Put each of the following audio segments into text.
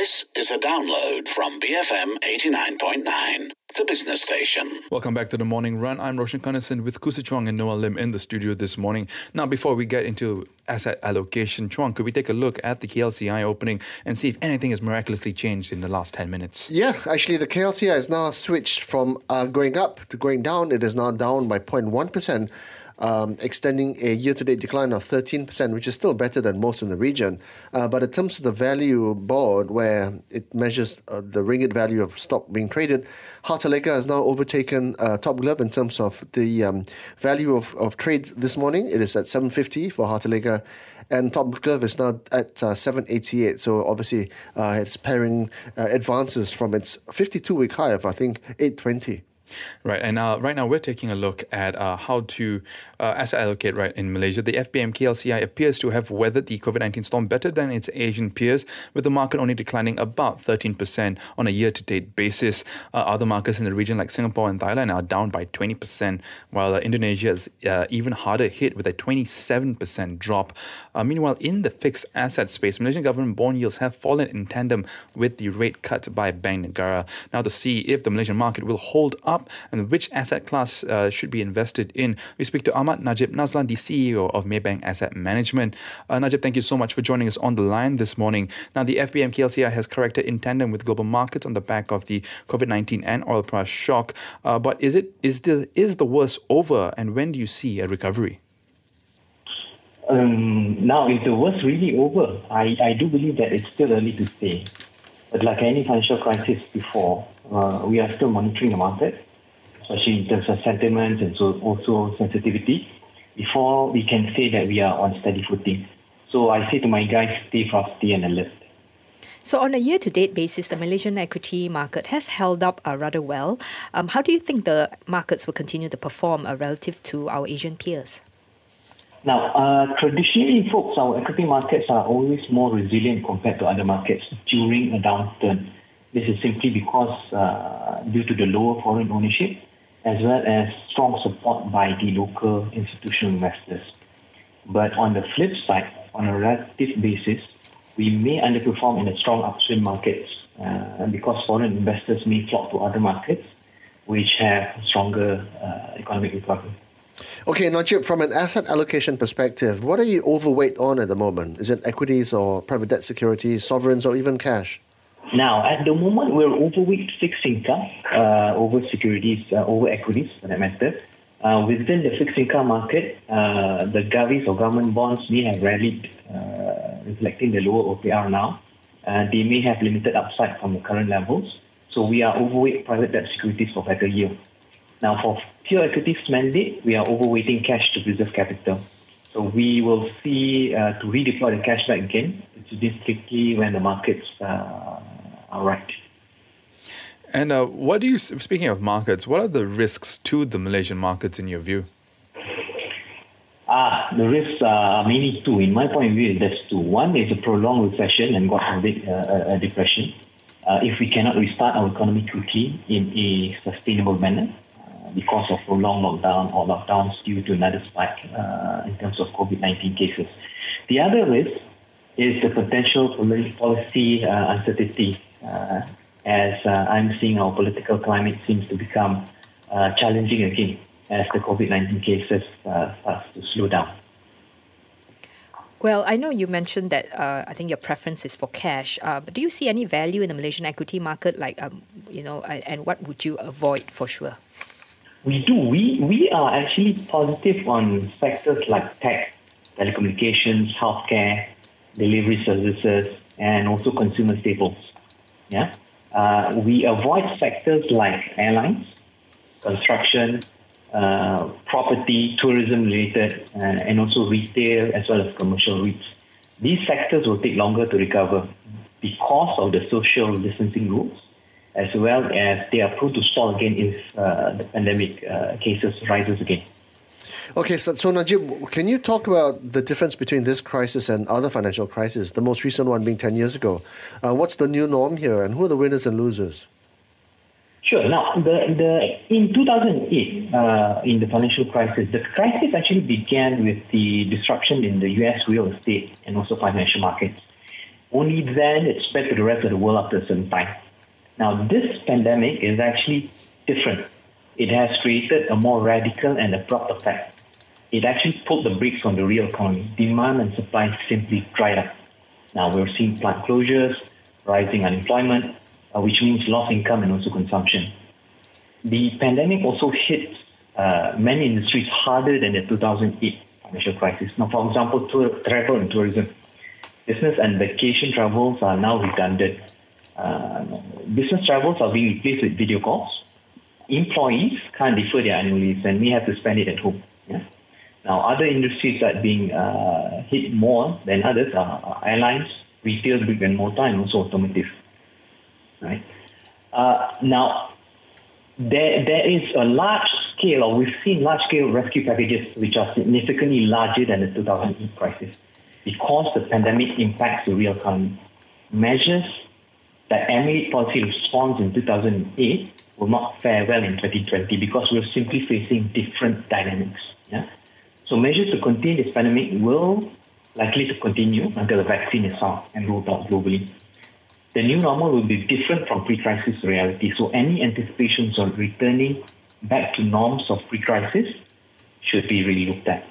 This is a download from BFM 89.9, the business station. Welcome back to the Morning Run. I'm Roshan Kanesan with Kusi Chuang and Noah Lim in the studio this morning. Now, before we get into asset allocation, Chuang, could we take a look at the KLCI opening and see if anything has miraculously changed in the last 10 minutes? Yeah, actually, the KLCI is now switched from going up to going down. It is now down by 0.1%. Extending a year-to-date decline of 13%, which is still better than most in the region. But in terms of the value board, where it measures the ringgit value of stock being traded, Hartalega has now overtaken Top Glove in terms of the value of trade this morning. It is at 750 for Hartalega, and Top Glove is now at 788. So obviously, it's pairing advances from its 52-week high of, I think, 820. Right, and right now we're taking a look at how to asset allocate right in Malaysia. The FBM KLCI appears to have weathered the COVID-19 storm better than its Asian peers, with the market only declining about 13% on a year-to-date basis. Other markets in the region like Singapore and Thailand are down by 20%, while Indonesia is even harder hit with a 27% drop. Meanwhile, in the fixed asset space, Malaysian government bond yields have fallen in tandem with the rate cut by Bank Negara. Now, to see if the Malaysian market will hold up and which asset class should be invested in, we speak to Ahmad Najib Nazlan, the CEO of Maybank Asset Management. Najib, thank you so much for joining us on the line this morning. Now, the FBM KLCI has corrected in tandem with global markets on the back of the COVID-19 and oil price shock. But is the worst over, and when do you see a recovery? Now, is the worst really over? I do believe that it's still early to say. But like any financial crisis before, we are still monitoring the market, especially in terms of sentiments and so also sensitivity, before we can say that we are on steady footing. So I say to my guys, stay frosty and alert. So on a year-to-date basis, the Malaysian equity market has held up rather well. How do you think the markets will continue to perform relative to our Asian peers? Now, traditionally, folks, our equity markets are always more resilient compared to other markets during a downturn. This is simply because due to the lower foreign ownership, as well as strong support by the local institutional investors. But on the flip side, on a relative basis, we may underperform in the strong upstream markets because foreign investors may flock to other markets which have stronger economic recovery. Okay, Najib, from an asset allocation perspective, what are you overweight on at the moment? Is it equities or private debt securities, sovereigns, or even cash? Now, at the moment, we're overweight fixed income over securities, over equities, for that matter. Within the fixed income market, the govies or government bonds may have rallied, reflecting the lower OPR now. They may have limited upside from the current levels. So we are overweight private debt securities for better yield. Now, for pure equities mandate, we are overweighting cash to preserve capital. So we will see to redeploy the cash back again. It's this tricky when the markets are right. And speaking of markets, what are the risks to the Malaysian markets in your view? The risks are mainly two. In my point of view, there's two. One is a prolonged recession and God forbid a depression. If we cannot restart our economy quickly in a sustainable manner, because of prolonged lockdown or lockdowns due to another spike in terms of COVID-19 cases. The other risk is the potential policy uncertainty as I'm seeing our political climate seems to become challenging again as the COVID-19 cases starts to slow down. Well, I know you mentioned that I think your preference is for cash, but do you see any value in the Malaysian equity market, and what would you avoid for sure? We do. We are actually positive on sectors like tech, telecommunications, healthcare, delivery services, and also consumer staples. Yeah, we avoid sectors like airlines, construction, property, tourism-related, and also retail as well as commercial REITs. These sectors will take longer to recover because of the social distancing rules, as well as they are prone to stall again if the pandemic cases rises again. Okay, so Najib, can you talk about the difference between this crisis and other financial crises, the most recent one being 10 years ago? What's the new norm here, and who are the winners and losers? Sure. Now, in 2008, in the financial crisis, the crisis actually began with the disruption in the U.S. real estate and also financial markets. Only then it spread to the rest of the world after a certain time. Now, this pandemic is actually different. It has created a more radical and abrupt effect. It actually pulled the brakes on the real economy. Demand and supply simply dried up. Now, we're seeing plant closures, rising unemployment, which means lost income and also consumption. The pandemic also hit many industries harder than the 2008 financial crisis. Now, for example, travel and tourism. Business and vacation travels are now redundant. Business travels are being replaced with video calls. Employees can't defer their annual leaves and may have to spend it at home. Yeah? Now, other industries that are being hit more than others are airlines, retail, brick and mortar, and also automotive. Right? Now, there is a large scale, or we've seen large scale rescue packages which are significantly larger than the 2008 crisis because the pandemic impacts the real economy. Measures that emulate policy response in 2008 will not fare well in 2020 because we're simply facing different dynamics. Yeah? So measures to contain this pandemic will likely to continue until the vaccine is found and rolled out globally. The new normal will be different from pre-crisis reality. So any anticipations on returning back to norms of pre-crisis should be really looked at.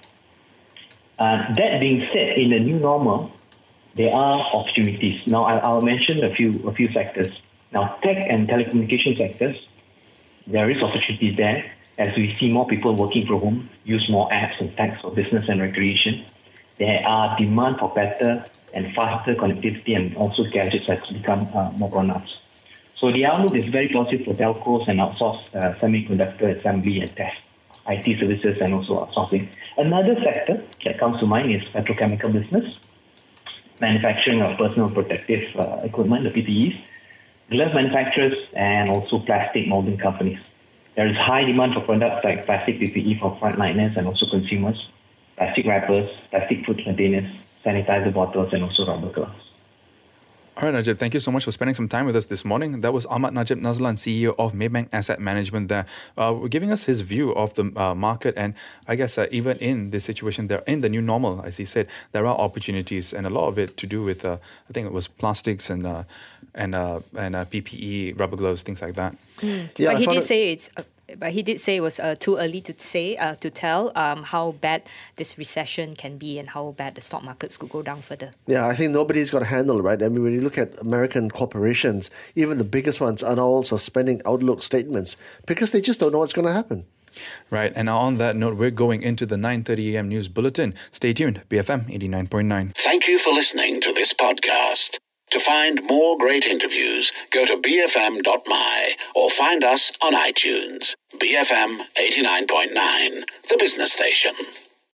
That being said, in the new normal, there are opportunities. Now, I'll mention a few sectors. Now, tech and telecommunication sectors, there is opportunities there as we see more people working from home, use more apps and tech for business and recreation. There are demand for better and faster connectivity, and also gadgets has become more pronounced. So the outlook is very positive for telcos and outsourced semiconductor assembly and test, IT services, and also outsourcing. Another sector that comes to mind is petrochemical business, manufacturing of personal protective equipment, the PPEs, glove manufacturers, and also plastic molding companies. There is high demand for products like plastic PPE for frontliners and also consumers, plastic wrappers, plastic food containers, sanitizer bottles, and also rubber gloves. All right, Najib, thank you so much for spending some time with us this morning. That was Ahmad Najib Nazlan, CEO of Maybank Asset Management there, giving us his view of the market. And I guess even in this situation, there in the new normal, as he said, there are opportunities, and a lot of it to do with, I think it was plastics and PPE, rubber gloves, things like that. Yeah, but he did say it was too early to tell how bad this recession can be and how bad the stock markets could go down further. Yeah, I think nobody's got a handle, right? I mean, when you look at American corporations, even the biggest ones are now also suspending outlook statements because they just don't know what's going to happen. Right, and on that note, we're going into the 9:30 a.m. news bulletin. Stay tuned, BFM 89.9. Thank you for listening to this podcast. To find more great interviews, go to bfm.my or find us on iTunes. BFM 89.9, the business station.